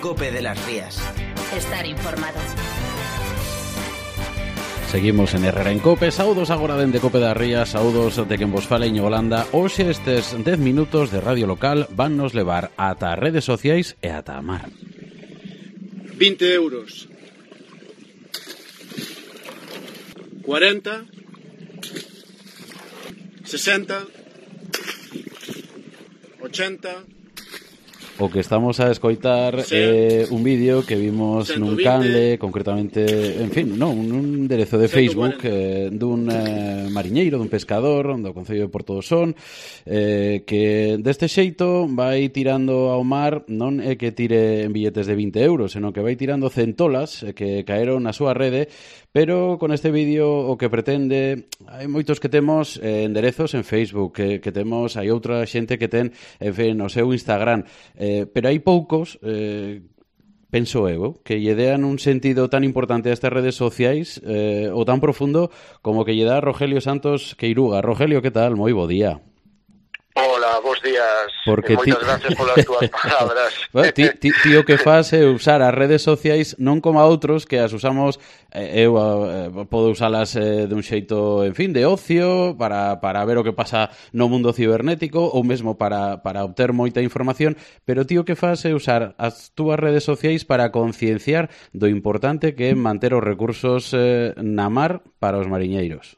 Cope de las Rías. Estar informado. Seguimos en Herrera en Cope. Saudos agora dende Cope das Rías, saudos de quen vos fala Iñigo Landa. Hoxe estes 10 minutos de radio local van nos levar ata as redes sociais e ata a mar. 20 euros. 40. 60. 80. O que estamos a escoitar é un vídeo que vimos 120, nun canle, concretamente, en fin, non, un enderezo de Facebook dun mariñeiro, dun pescador do Concello de Porto do Son, que deste xeito vai tirando ao mar, non é que tire en billetes de 20 euros, senón que vai tirando centolas que caeron na súa rede, pero con este vídeo o que pretende, hai moitos que temos enderezos en Facebook, que temos, hai outra xente que ten, en fin, o seu Instagram, pero hai poucos, penso eu, que lle dean un sentido tan importante a estas redes sociais ou tan profundo como que lle dá Rogelio Santos Queiruga. Rogelio, que tal? Moi bo día. Hola, bons días. Porque moitas gracias polas túas palabras. Bueno, ti o que faz é usar as redes sociais non como a outros que as usamos, eu podo usalas dun xeito, en fin, de ocio, para ver o que pasa no mundo cibernético ou mesmo para obter moita información, pero ti o que faz é usar as túas redes sociais para concienciar do importante que é manter os recursos na mar para os mariñeiros.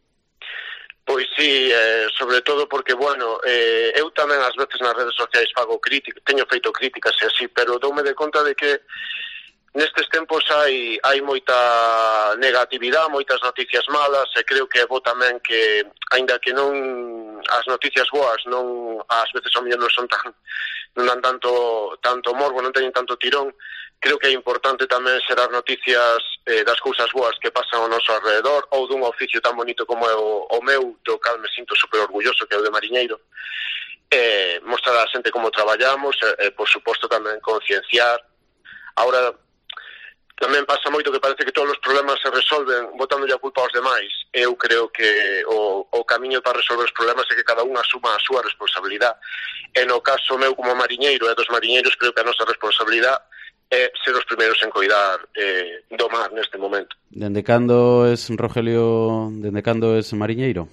Pois sí, sobre todo porque, bueno, eu tamén ás veces nas redes sociais fago críticas, teño feito críticas e así, pero doume de conta de que nestes tempos hai moita negatividade, moitas noticias malas, e creo que é bo tamén que, aínda que non as noticias boas non ás veces ao mellor non son non dan tanto morbo, non teñen tanto tirón, creo que é importante tamén xerar noticias das cousas boas que pasan ao noso alrededor, ou dun oficio tan bonito como é o meu, do cal me sinto super orgulloso, que é o de mariñeiro, mostrar a xente como traballamos, por suposto tamén concienciar. Ahora, tamén pasa moito que parece que todos os problemas se resolven botándolle a culpa aos demais. Eu creo que o camiño para resolver os problemas é que cada un asuma a súa responsabilidade. E no caso meu como mariñeiro e dos mariñeiros, creo que a nosa responsabilidade é ser os primeiros en coidar do mar neste momento. Dende cando es, Rogelio, mariñeiro?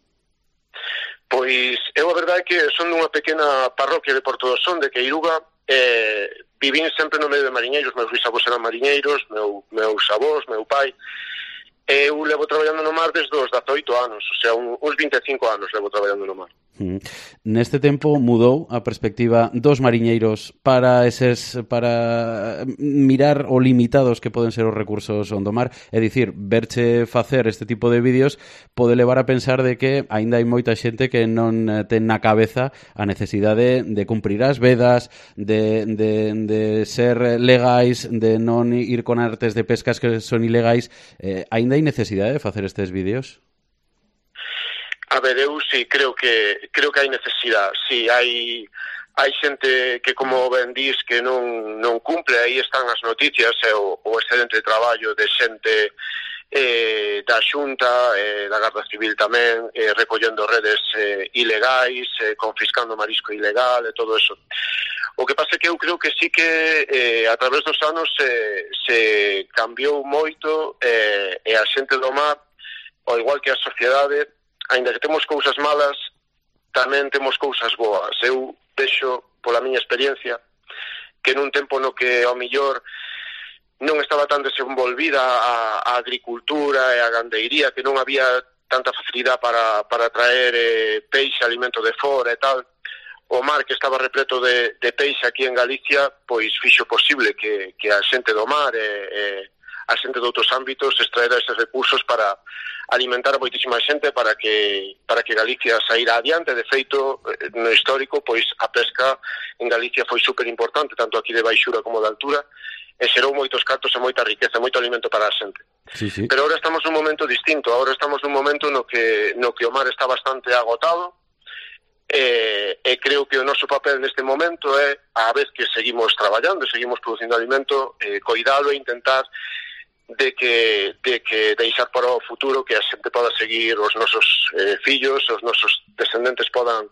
Pois eu a verdade é que son dunha pequena parroquia de Porto do Son, de Queiruga, vivín sempre no medio de mariñeiros, meus bisavós eran mariñeiros, meus avós, meu pai. Eu levo traballando no mar desde os 18 anos, o sea, uns 25 anos levo traballando no mar. Neste tempo mudou a perspectiva dos mariñeiros para mirar o limitados que poden ser os recursos do mar, é dicir, verche facer este tipo de vídeos pode levar a pensar de que aínda hai moita xente que non ten na cabeza a necesidade de cumprir as vedas, de ser legais, de non ir con artes de pescas que son ilegais. Aínda hai necesidade de facer estes vídeos? A ver, eu sí, creo que hai necesidade. Sí, hai xente que, como ben dís, que non cumple. Aí están as noticias e o excelente traballo de xente da Xunta, da Garda Civil tamén, recollendo redes ilegais, confiscando marisco ilegal e todo eso. O que pasa é que eu creo que sí que a través dos anos se cambiou moito e a xente do mar, ao igual que a sociedade, aínda que temos cousas malas, tamén temos cousas boas. Eu vexo, pola miña experiencia, que nun tempo no que ao millor non estaba tan desenvolvida a agricultura e a gandeiría, que non había tanta facilidade para traer peixe, alimento de fora e tal, o mar que estaba repleto de peixe aquí en Galicia, pois fixo posible que a xente do mar e a xente de outros ámbitos extraera eses recursos para alimentar a moitísima xente para que Galicia saíra adiante. De feito, no histórico, pois a pesca en Galicia foi super importante, tanto aquí de baixura como de altura, e xerou moitos cartos e moita riqueza, moito alimento para a xente. Sí, sí. Pero ahora estamos nun momento distinto, ahora estamos nun momento no que o mar está bastante agotado, e creo que o noso papel neste momento é, a vez que seguimos traballando, seguimos producindo alimento, coidalo e intentar de que deixar para o futuro que a xente poda seguir, os nosos fillos, os nosos descendentes podan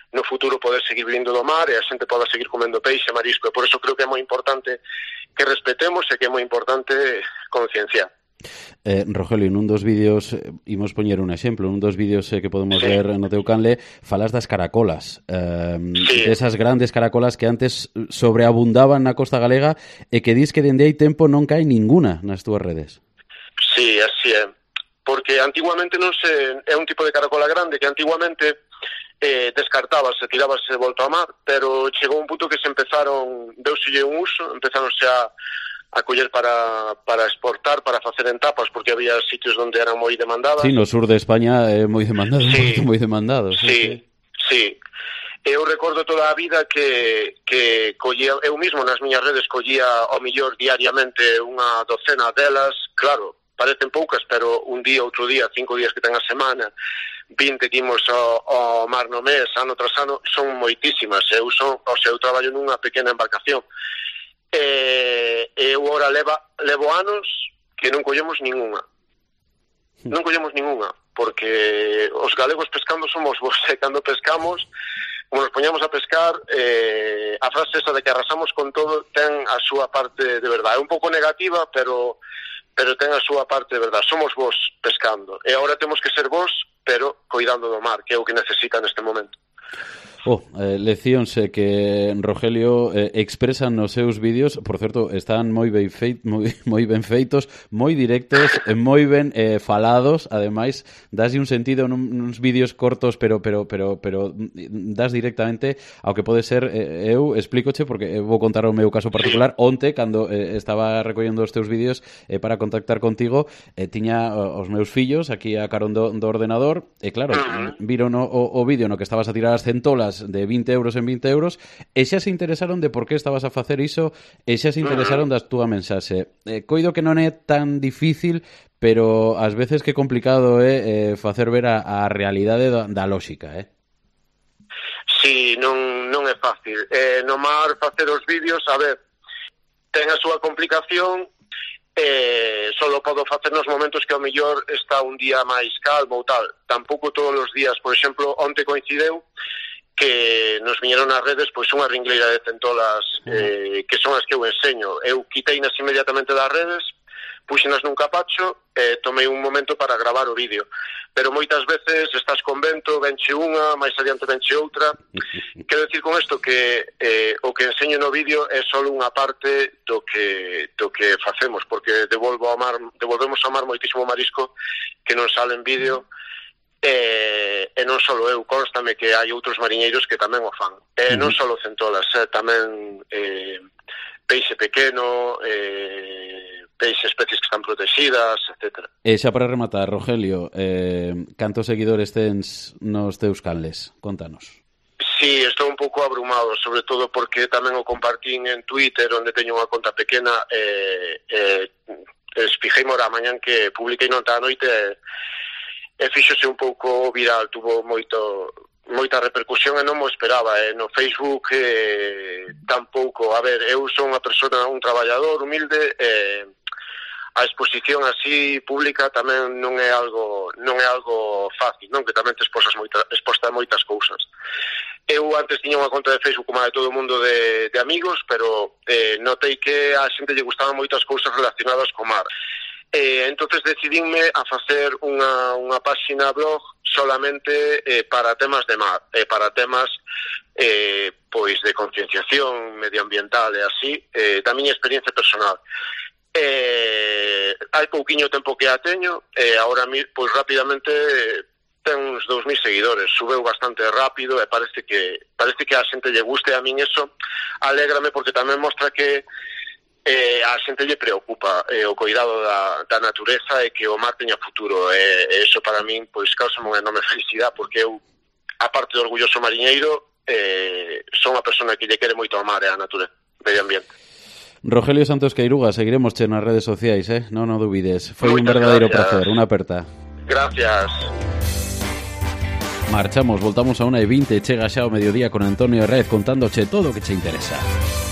no futuro poder seguir vivindo do mar e a xente poda seguir comendo peixe e marisco, e por eso creo que é moi importante que respetemos e que é moi importante concienciar. Rogelio, nun dos vídeos, imos poñer un exemplo, nun dos vídeos que podemos ver no teu canle, falas das caracolas, desas grandes caracolas que antes sobreabundaban na costa galega e que dis que dende hai tempo non cae ninguna nas túas redes. Sí, así é, porque antiguamente non se é un tipo de caracola grande que antiguamente descartábase, tirábase de volta ao mar, pero chegou un punto que se empezaron, deuselle un uso, empezáronse a coller para exportar, para facer en tapas, porque había sitios onde eran moi demandadas. Sí, no sur de España é moi demandado, moi demandado. Sí. Eu recordo toda a vida que collía, eu mismo nas miñas redes collía ao millor diariamente unha docena delas, claro, parecen poucas, pero un día, outro día, 5 días que ten a semana, 20 que imos ao mar no mes, ano tras ano, son moitísimas. Eu traballo nunha pequena embarcación. Eu ora levo anos que non collemos ningunha. Non collemos ningunha, porque os galegos pescando somos vos, e cando pescamos, como nos poñamos a pescar, a frase esa de que arrasamos con todo ten a súa parte de verdade. É un pouco negativa, pero ten a súa parte de verdade. Somos vos pescando, e agora temos que ser vos, pero coidando do mar, que é o que necesita neste momento. Leccións que Rogelio expresan nos seus vídeos, por certo, están moi ben feitos, moi directos, moi ben falados, ademais, daslle un sentido nuns vídeos cortos, pero das directamente ao que pode ser. Eu explícoche, porque vou contar o meu caso particular. Onte, cando estaba recollendo os teus vídeos para contactar contigo, tiña os meus fillos aquí a carón do ordenador, e claro, viron o vídeo no que estabas a tirar as centolas de 20 euros en 20 euros, e xa se interesaron de por que estabas a facer iso, e xa se interesaron da túa mensaxe. Coido que non é tan difícil, pero ás veces que complicado é facer ver a realidade da lóxica, Sí, non é fácil. No mar facer os vídeos, a ver, ten a súa complicación, solo podo facer nos momentos que ao mellor está un día máis calmo ou tal. Tampouco todos os días, por exemplo, onte coincideu que nos viñeron nas redes pois unha ringleira de centolas que son as que eu enseño. Eu quiteinas inmediatamente das redes, puxenas nun capacho e tomei un momento para gravar o vídeo. Pero moitas veces estás con vento, venche unha, máis adiante venche outra. Quero dicir con isto que o que enseño no vídeo é só unha parte do que facemos, porque devolvemos ao mar moitísimo marisco que non sale en vídeo. E non só eu, constame que hai outros mariñeiros que tamén o fan. Non só centolas, tamén peixe pequeno, peixe, especies que están protegidas, etc. E xa para rematar, Rogelio, cantos seguidores tens nos teus canles? Contanos. Sí, estou un pouco abrumado, sobre todo porque tamén o compartín en Twitter, onde teño unha conta pequena, fijeime ora a mañan que publiquei nota a noite e fíxose un pouco viral, tuvo moita repercusión e non mo esperaba. No Facebook tampouco. A ver, eu son unha persona, un traballador humilde, a exposición así pública tamén non é algo fácil, non? Que tamén te exposta a moitas cousas. Eu antes tiña unha conta de Facebook como a de todo o mundo de amigos, pero notei que a xente lle gustaban moitas cousas relacionadas co mar. Entonces decidínme a facer unha páxina blog solamente para temas de mar, para temas pois de concienciación medioambiental e así, da miña experiencia personal. Hai pouquiño tempo que a teño, agora pois rapidamente ten uns 2.000 seguidores, subeu bastante rápido e parece que a xente lle guste. A min eso alégrame, porque tamén mostra que a xente lle preocupa o cuidado da natureza e que o mar teña futuro, e eso para min pois causa unha enorme felicidade, porque eu, aparte de orgulloso mariñeiro, son unha persona que lle quere moito ao mar e a natureza, o medio ambiente. Rogelio Santos Queiruga, seguiremos nas redes sociais, non o dubides. Foi un verdadeiro placer, unha aperta. Gracias. Marchamos, voltamos a 1:20, chega xa o mediodía con Antonio Herrez contándoche todo o que che interesa.